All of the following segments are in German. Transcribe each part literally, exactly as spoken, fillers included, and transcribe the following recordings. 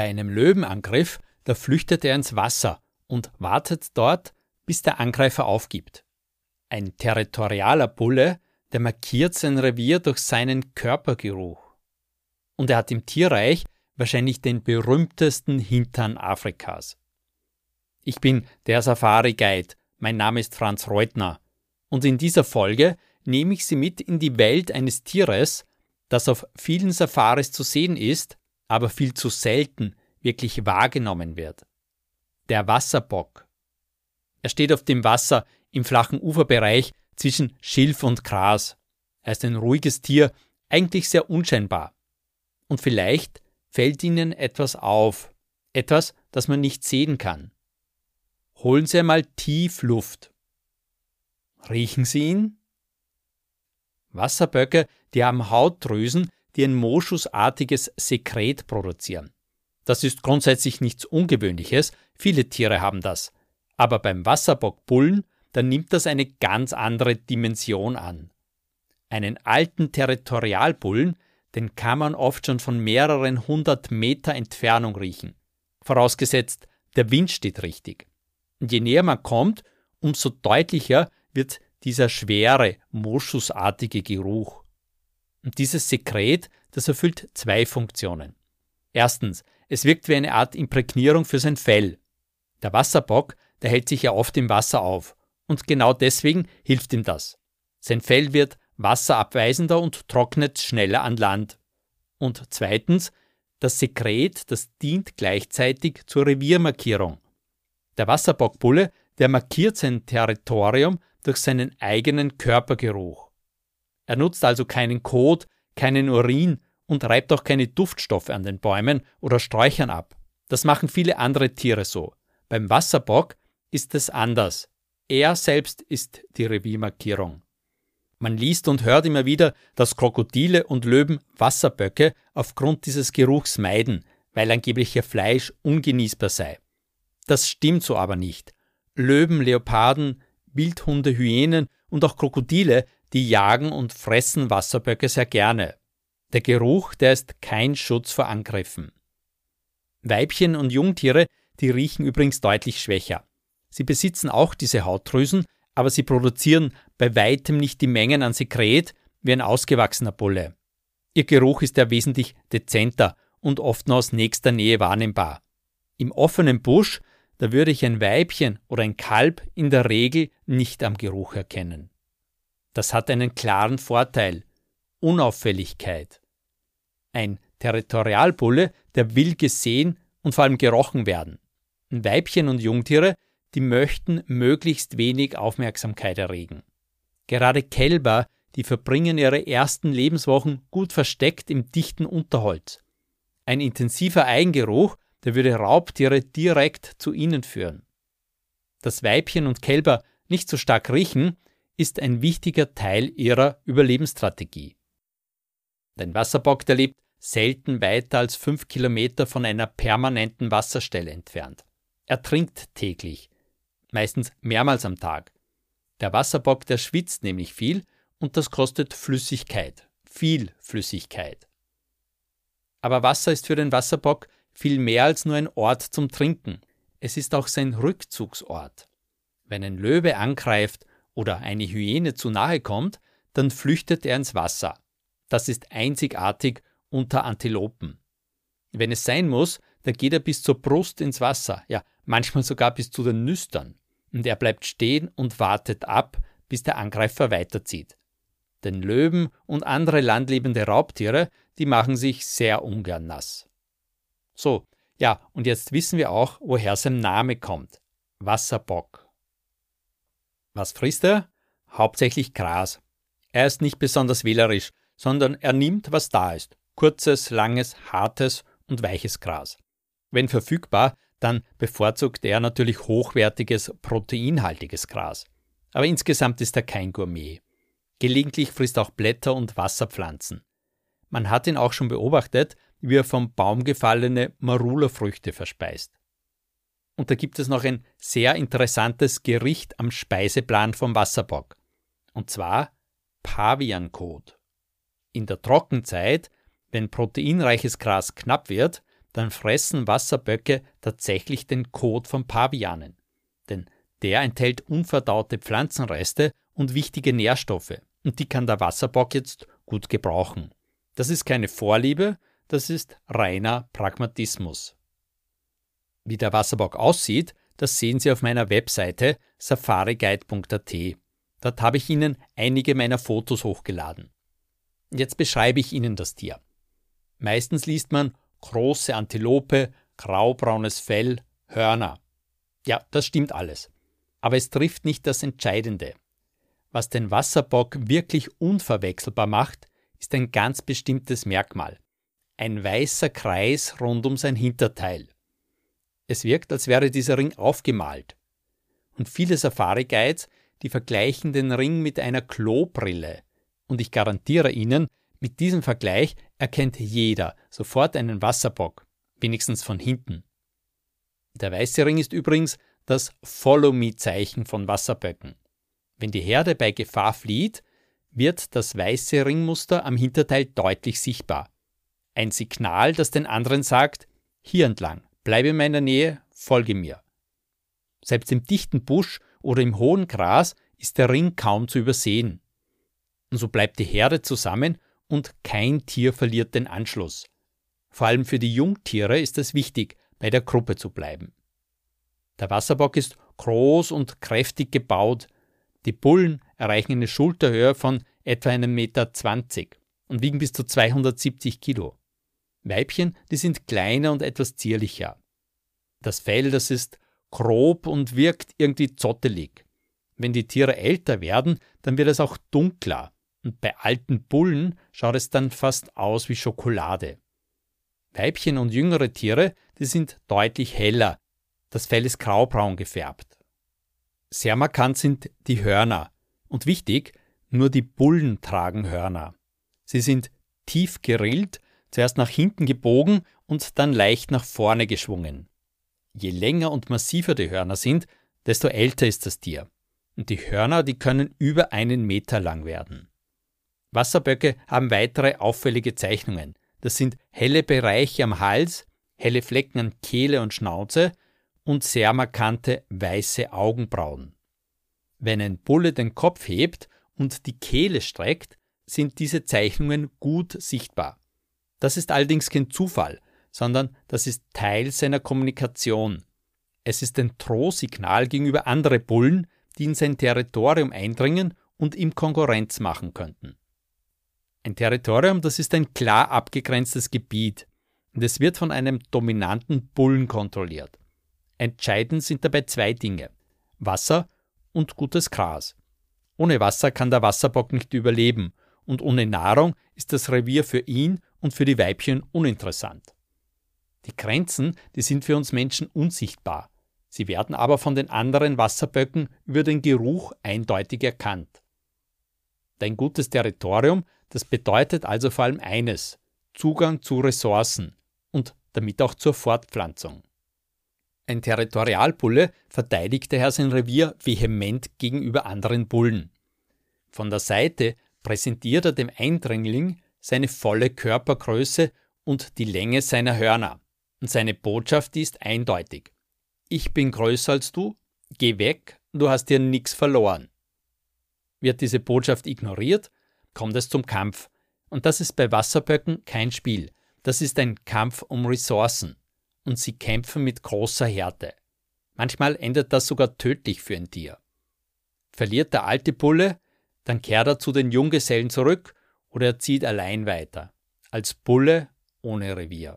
Bei einem Löwenangriff, da flüchtet er ins Wasser und wartet dort, bis der Angreifer aufgibt. Ein territorialer Bulle, der markiert sein Revier durch seinen Körpergeruch. Und er hat im Tierreich wahrscheinlich den berühmtesten Hintern Afrikas. Ich bin der Safari-Guide, mein Name ist Franz Reutner und in dieser Folge nehme ich Sie mit in die Welt eines Tieres, das auf vielen Safaris zu sehen ist, aber viel zu selten wirklich wahrgenommen wird. Der Wasserbock. Er steht auf dem Wasser im flachen Uferbereich zwischen Schilf und Gras. Er ist ein ruhiges Tier, eigentlich sehr unscheinbar. Und vielleicht fällt Ihnen etwas auf, etwas, das man nicht sehen kann. Holen Sie einmal tief Luft. Riechen Sie ihn? Wasserböcke, die haben Hautdrüsen, die ein moschusartiges Sekret produzieren. Das ist grundsätzlich nichts Ungewöhnliches, viele Tiere haben das. Aber beim Wasserbockbullen, da nimmt das eine ganz andere Dimension an. Einen alten Territorialbullen, den kann man oft schon von mehreren hundert Meter Entfernung riechen. Vorausgesetzt, der Wind steht richtig. Und je näher man kommt, umso deutlicher wird dieser schwere, moschusartige Geruch. Und dieses Sekret, das erfüllt zwei Funktionen. Erstens, es wirkt wie eine Art Imprägnierung für sein Fell. Der Wasserbock, der hält sich ja oft im Wasser auf. Und genau deswegen hilft ihm das. Sein Fell wird wasserabweisender und trocknet schneller an Land. Und zweitens, das Sekret, das dient gleichzeitig zur Reviermarkierung. Der Wasserbockbulle, der markiert sein Territorium durch seinen eigenen Körpergeruch. Er nutzt also keinen Kot, keinen Urin und reibt auch keine Duftstoffe an den Bäumen oder Sträuchern ab. Das machen viele andere Tiere so. Beim Wasserbock ist es anders. Er selbst ist die Reviermarkierung. Man liest und hört immer wieder, dass Krokodile und Löwen Wasserböcke aufgrund dieses Geruchs meiden, weil angeblich ihr Fleisch ungenießbar sei. Das stimmt so aber nicht. Löwen, Leoparden, Wildhunde, Hyänen und auch Krokodile, die jagen und fressen Wasserböcke sehr gerne. Der Geruch, der ist kein Schutz vor Angriffen. Weibchen und Jungtiere, die riechen übrigens deutlich schwächer. Sie besitzen auch diese Hautdrüsen, aber sie produzieren bei weitem nicht die Mengen an Sekret wie ein ausgewachsener Bulle. Ihr Geruch ist ja wesentlich dezenter und oft nur aus nächster Nähe wahrnehmbar. Im offenen Busch, da würde ich ein Weibchen oder ein Kalb in der Regel nicht am Geruch erkennen. Das hat einen klaren Vorteil: Unauffälligkeit. Ein Territorialbulle, der will gesehen und vor allem gerochen werden. Weibchen und Jungtiere, die möchten möglichst wenig Aufmerksamkeit erregen. Gerade Kälber, die verbringen ihre ersten Lebenswochen gut versteckt im dichten Unterholz. Ein intensiver Eigengeruch, der würde Raubtiere direkt zu ihnen führen. Dass Weibchen und Kälber nicht so stark riechen, ist ein wichtiger Teil ihrer Überlebensstrategie. Ein Wasserbock, der lebt selten weiter als fünf Kilometer von einer permanenten Wasserstelle entfernt. Er trinkt täglich, meistens mehrmals am Tag. Der Wasserbock, der schwitzt nämlich viel und das kostet Flüssigkeit, viel Flüssigkeit. Aber Wasser ist für den Wasserbock viel mehr als nur ein Ort zum Trinken. Es ist auch sein Rückzugsort. Wenn ein Löwe angreift oder eine Hyäne zu nahe kommt, dann flüchtet er ins Wasser. Das ist einzigartig unter Antilopen. Wenn es sein muss, dann geht er bis zur Brust ins Wasser, ja, manchmal sogar bis zu den Nüstern. Und er bleibt stehen und wartet ab, bis der Angreifer weiterzieht. Denn Löwen und andere landlebende Raubtiere, die machen sich sehr ungern nass. So, ja, und jetzt wissen wir auch, woher sein Name kommt. Wasserbock. Was frisst er? Hauptsächlich Gras. Er ist nicht besonders wählerisch, sondern er nimmt, was da ist. Kurzes, langes, hartes und weiches Gras. Wenn verfügbar, dann bevorzugt er natürlich hochwertiges, proteinhaltiges Gras. Aber insgesamt ist er kein Gourmet. Gelegentlich frisst er auch Blätter und Wasserpflanzen. Man hat ihn auch schon beobachtet, wie er vom Baum gefallene Marula-Früchte verspeist. Und da gibt es noch ein sehr interessantes Gericht am Speiseplan vom Wasserbock. Und zwar Paviankot. In der Trockenzeit, wenn proteinreiches Gras knapp wird, dann fressen Wasserböcke tatsächlich den Kot von Pavianen. Denn der enthält unverdaute Pflanzenreste und wichtige Nährstoffe. Und die kann der Wasserbock jetzt gut gebrauchen. Das ist keine Vorliebe, das ist reiner Pragmatismus. Wie der Wasserbock aussieht, das sehen Sie auf meiner Webseite safariguide punkt a t. Dort habe ich Ihnen einige meiner Fotos hochgeladen. Jetzt beschreibe ich Ihnen das Tier. Meistens liest man große Antilope, graubraunes Fell, Hörner. Ja, das stimmt alles. Aber es trifft nicht das Entscheidende. Was den Wasserbock wirklich unverwechselbar macht, ist ein ganz bestimmtes Merkmal. Ein weißer Kreis rund um sein Hinterteil. Es wirkt, als wäre dieser Ring aufgemalt. Und viele Safari-Guides, die vergleichen den Ring mit einer Klobrille. Und ich garantiere Ihnen, mit diesem Vergleich erkennt jeder sofort einen Wasserbock, wenigstens von hinten. Der weiße Ring ist übrigens das Follow-me-Zeichen von Wasserböcken. Wenn die Herde bei Gefahr flieht, wird das weiße Ringmuster am Hinterteil deutlich sichtbar. Ein Signal, das den anderen sagt, hier entlang, bleibe in meiner Nähe, folge mir. Selbst im dichten Busch oder im hohen Gras ist der Ring kaum zu übersehen. Und so bleibt die Herde zusammen und kein Tier verliert den Anschluss. Vor allem für die Jungtiere ist es wichtig, bei der Gruppe zu bleiben. Der Wasserbock ist groß und kräftig gebaut. Die Bullen erreichen eine Schulterhöhe von etwa einem Meter zwanzig und wiegen bis zu zweihundertsiebzig Kilo. Weibchen, die sind kleiner und etwas zierlicher. Das Fell, das ist grob und wirkt irgendwie zottelig. Wenn die Tiere älter werden, dann wird es auch dunkler. Und bei alten Bullen schaut es dann fast aus wie Schokolade. Weibchen und jüngere Tiere, die sind deutlich heller. Das Fell ist graubraun gefärbt. Sehr markant sind die Hörner. Und wichtig, nur die Bullen tragen Hörner. Sie sind tief gerillt, zuerst nach hinten gebogen und dann leicht nach vorne geschwungen. Je länger und massiver die Hörner sind, desto älter ist das Tier. Und die Hörner, die können über einen Meter lang werden. Wasserböcke haben weitere auffällige Zeichnungen. Das sind helle Bereiche am Hals, helle Flecken an Kehle und Schnauze und sehr markante weiße Augenbrauen. Wenn ein Bulle den Kopf hebt und die Kehle streckt, sind diese Zeichnungen gut sichtbar. Das ist allerdings kein Zufall, sondern das ist Teil seiner Kommunikation. Es ist ein Drohsignal gegenüber anderen Bullen, die in sein Territorium eindringen und ihm Konkurrenz machen könnten. Ein Territorium, das ist ein klar abgegrenztes Gebiet und es wird von einem dominanten Bullen kontrolliert. Entscheidend sind dabei zwei Dinge: Wasser und gutes Gras. Ohne Wasser kann der Wasserbock nicht überleben und ohne Nahrung ist das Revier für ihn und für die Weibchen uninteressant. Die Grenzen, die sind für uns Menschen unsichtbar. Sie werden aber von den anderen Wasserböcken über den Geruch eindeutig erkannt. Ein gutes Territorium, das bedeutet also vor allem eines: Zugang zu Ressourcen und damit auch zur Fortpflanzung. Ein Territorialbulle verteidigt daher sein Revier vehement gegenüber anderen Bullen. Von der Seite präsentiert er dem Eindringling seine volle Körpergröße und die Länge seiner Hörner. Und seine Botschaft ist eindeutig: Ich bin größer als du, geh weg, du hast dir nichts verloren. Wird diese Botschaft ignoriert, kommt es zum Kampf. Und das ist bei Wasserböcken kein Spiel. Das ist ein Kampf um Ressourcen. Und sie kämpfen mit großer Härte. Manchmal endet das sogar tödlich für ein Tier. Verliert der alte Bulle, dann kehrt er zu den Junggesellen zurück oder er zieht allein weiter. Als Bulle ohne Revier.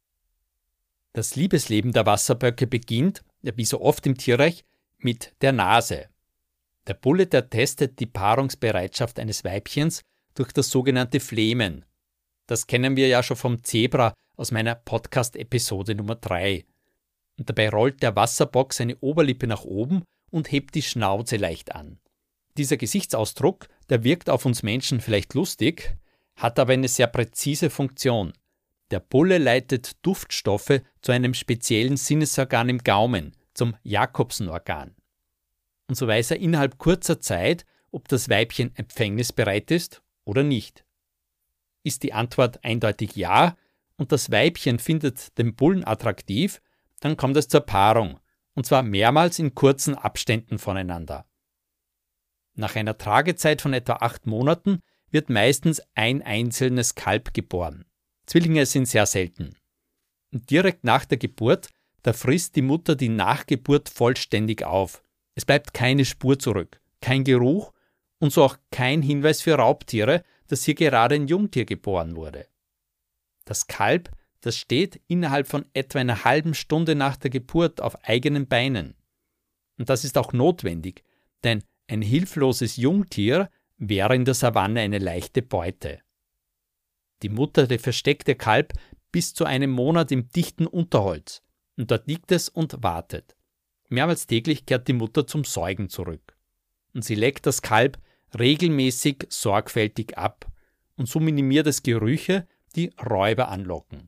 Das Liebesleben der Wasserböcke beginnt, wie so oft im Tierreich, mit der Nase. Der Bulle, der testet die Paarungsbereitschaft eines Weibchens durch das sogenannte Flehmen. Das kennen wir ja schon vom Zebra aus meiner Podcast-Episode Nummer drei. Und dabei rollt der Wasserbock seine Oberlippe nach oben und hebt die Schnauze leicht an. Dieser Gesichtsausdruck, der wirkt auf uns Menschen vielleicht lustig, hat aber eine sehr präzise Funktion. Der Bulle leitet Duftstoffe zu einem speziellen Sinnesorgan im Gaumen, zum Jakobsen-Organ. Und so weiß er innerhalb kurzer Zeit, ob das Weibchen empfängnisbereit ist oder nicht. Ist die Antwort eindeutig ja und das Weibchen findet den Bullen attraktiv, dann kommt es zur Paarung, und zwar mehrmals in kurzen Abständen voneinander. Nach einer Tragezeit von etwa acht Monaten wird meistens ein einzelnes Kalb geboren. Zwillinge sind sehr selten. Und direkt nach der Geburt, da frisst die Mutter die Nachgeburt vollständig auf. Es bleibt keine Spur zurück, kein Geruch und so auch kein Hinweis für Raubtiere, dass hier gerade ein Jungtier geboren wurde. Das Kalb, das steht innerhalb von etwa einer halben Stunde nach der Geburt auf eigenen Beinen. Und das ist auch notwendig, denn ein hilfloses Jungtier wäre in der Savanne eine leichte Beute. Die Mutter versteckt ihr Kalb bis zu einem Monat im dichten Unterholz und dort liegt es und wartet. Mehrmals täglich kehrt die Mutter zum Säugen zurück. Und sie leckt das Kalb regelmäßig sorgfältig ab und so minimiert es Gerüche, die Räuber anlocken.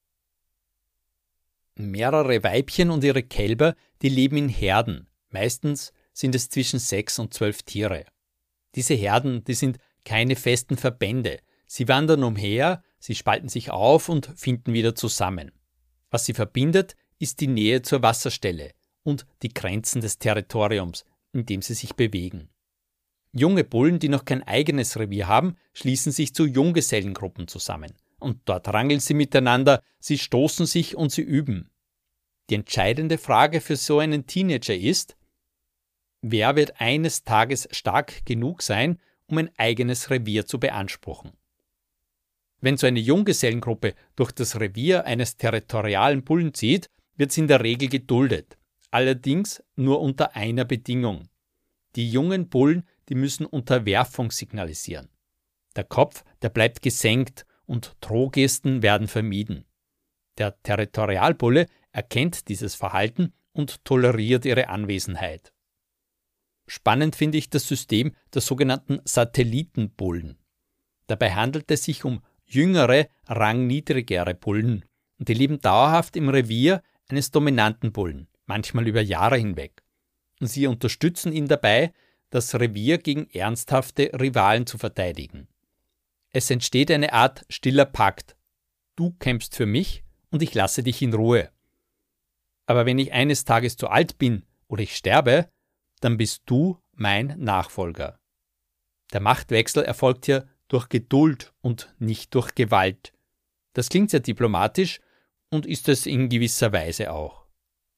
Mehrere Weibchen und ihre Kälber, die leben in Herden. Meistens sind es zwischen sechs und zwölf Tiere. Diese Herden, die sind keine festen Verbände. Sie wandern umher, sie spalten sich auf und finden wieder zusammen. Was sie verbindet, ist die Nähe zur Wasserstelle und die Grenzen des Territoriums, in dem sie sich bewegen. Junge Bullen, die noch kein eigenes Revier haben, schließen sich zu Junggesellengruppen zusammen. Und dort rangeln sie miteinander, sie stoßen sich und sie üben. Die entscheidende Frage für so einen Teenager ist, wer wird eines Tages stark genug sein, um ein eigenes Revier zu beanspruchen? Wenn so eine Junggesellengruppe durch das Revier eines territorialen Bullen zieht, wird sie in der Regel geduldet. Allerdings nur unter einer Bedingung. Die jungen Bullen, die müssen Unterwerfung signalisieren. Der Kopf, der bleibt gesenkt und Drohgesten werden vermieden. Der Territorialbulle erkennt dieses Verhalten und toleriert ihre Anwesenheit. Spannend finde ich das System der sogenannten Satellitenbullen. Dabei handelt es sich um jüngere, rangniedrigere Bullen und die leben dauerhaft im Revier eines dominanten Bullen, manchmal über Jahre hinweg. Und sie unterstützen ihn dabei, das Revier gegen ernsthafte Rivalen zu verteidigen. Es entsteht eine Art stiller Pakt. Du kämpfst für mich und ich lasse dich in Ruhe. Aber wenn ich eines Tages zu alt bin oder ich sterbe, dann bist du mein Nachfolger. Der Machtwechsel erfolgt hier durch Geduld und nicht durch Gewalt. Das klingt sehr diplomatisch und ist es in gewisser Weise auch.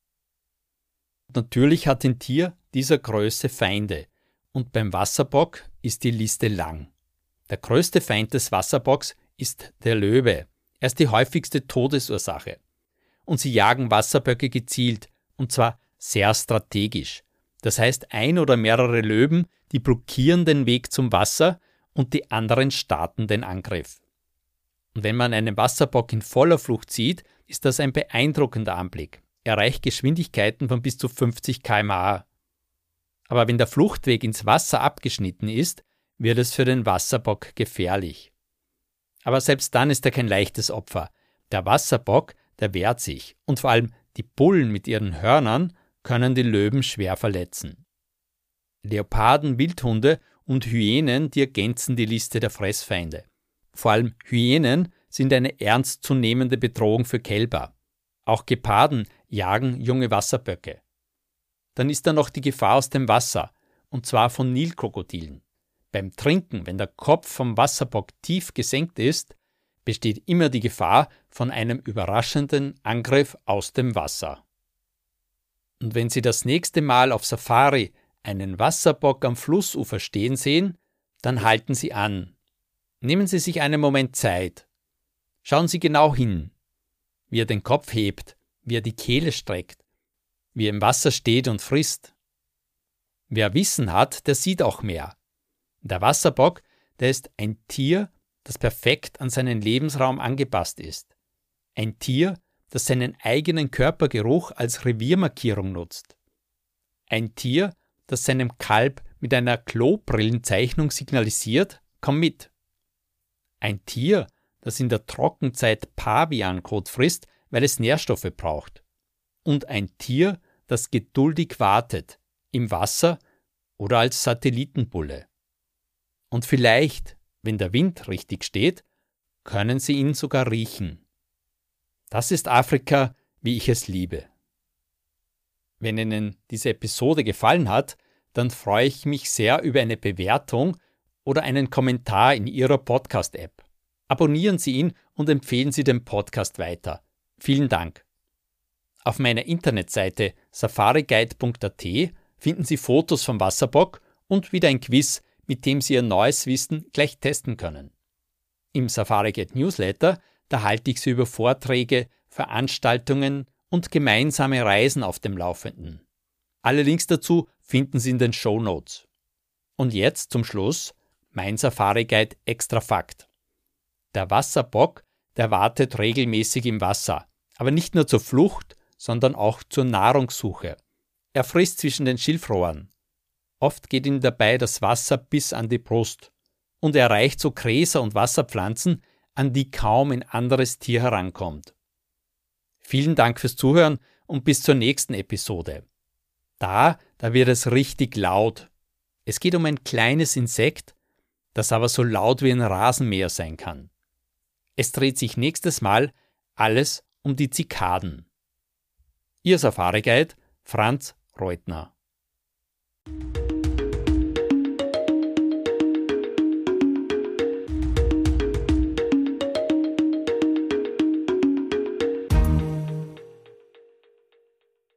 Natürlich hat ein Tier dieser Größe Feinde und beim Wasserbock ist die Liste lang. Der größte Feind des Wasserbocks ist der Löwe. Er ist die häufigste Todesursache. Und sie jagen Wasserböcke gezielt, und zwar sehr strategisch. Das heißt, ein oder mehrere Löwen, die blockieren den Weg zum Wasser und die anderen starten den Angriff. Und wenn man einen Wasserbock in voller Flucht sieht, ist das ein beeindruckender Anblick. Er erreicht Geschwindigkeiten von bis zu fünfzig Kilometer pro Stunde. Aber wenn der Fluchtweg ins Wasser abgeschnitten ist, wird es für den Wasserbock gefährlich. Aber selbst dann ist er kein leichtes Opfer. Der Wasserbock, der wehrt sich und vor allem die Bullen mit ihren Hörnern können die Löwen schwer verletzen. Leoparden, Wildhunde und Hyänen, die ergänzen die Liste der Fressfeinde. Vor allem Hyänen sind eine ernstzunehmende Bedrohung für Kälber. Auch Geparden jagen junge Wasserböcke. Dann ist da noch die Gefahr aus dem Wasser, und zwar von Nilkrokodilen. Beim Trinken, wenn der Kopf vom Wasserbock tief gesenkt ist, besteht immer die Gefahr von einem überraschenden Angriff aus dem Wasser. Und wenn Sie das nächste Mal auf Safari einen Wasserbock am Flussufer stehen sehen, dann halten Sie an. Nehmen Sie sich einen Moment Zeit. Schauen Sie genau hin, wie er den Kopf hebt, wie er die Kehle streckt, wie er im Wasser steht und frisst. Wer Wissen hat, der sieht auch mehr. Der Wasserbock, der ist ein Tier, das perfekt an seinen Lebensraum angepasst ist. Ein Tier, das seinen eigenen Körpergeruch als Reviermarkierung nutzt. Ein Tier, das seinem Kalb mit einer Klobrillenzeichnung signalisiert, komm mit. Ein Tier, das in der Trockenzeit Paviankot frisst, weil es Nährstoffe braucht. Und ein Tier, das geduldig wartet, im Wasser oder als Satellitenbulle. Und vielleicht, wenn der Wind richtig steht, können Sie ihn sogar riechen. Das ist Afrika, wie ich es liebe. Wenn Ihnen diese Episode gefallen hat, dann freue ich mich sehr über eine Bewertung oder einen Kommentar in Ihrer Podcast-App. Abonnieren Sie ihn und empfehlen Sie den Podcast weiter. Vielen Dank. Auf meiner Internetseite safariguide punkt at finden Sie Fotos vom Wasserbock und wieder ein Quiz, mit dem Sie Ihr neues Wissen gleich testen können. Im Safariguide Newsletter, da halte ich Sie über Vorträge, Veranstaltungen und gemeinsame Reisen auf dem Laufenden. Alle Links dazu finden Sie in den Shownotes. Und jetzt zum Schluss mein Safariguide Extra Fakt. Der Wasserbock, der wartet regelmäßig im Wasser, aber nicht nur zur Flucht, sondern auch zur Nahrungssuche. Er frisst zwischen den Schilfrohren. Oft geht ihm dabei das Wasser bis an die Brust und er erreicht so Gräser und Wasserpflanzen, an die kaum ein anderes Tier herankommt. Vielen Dank fürs Zuhören und bis zur nächsten Episode. Da, da wird es richtig laut. Es geht um ein kleines Insekt, das aber so laut wie ein Rasenmäher sein kann. Es dreht sich nächstes Mal alles um die Zikaden. Ihr Safariguide, Franz Reutner.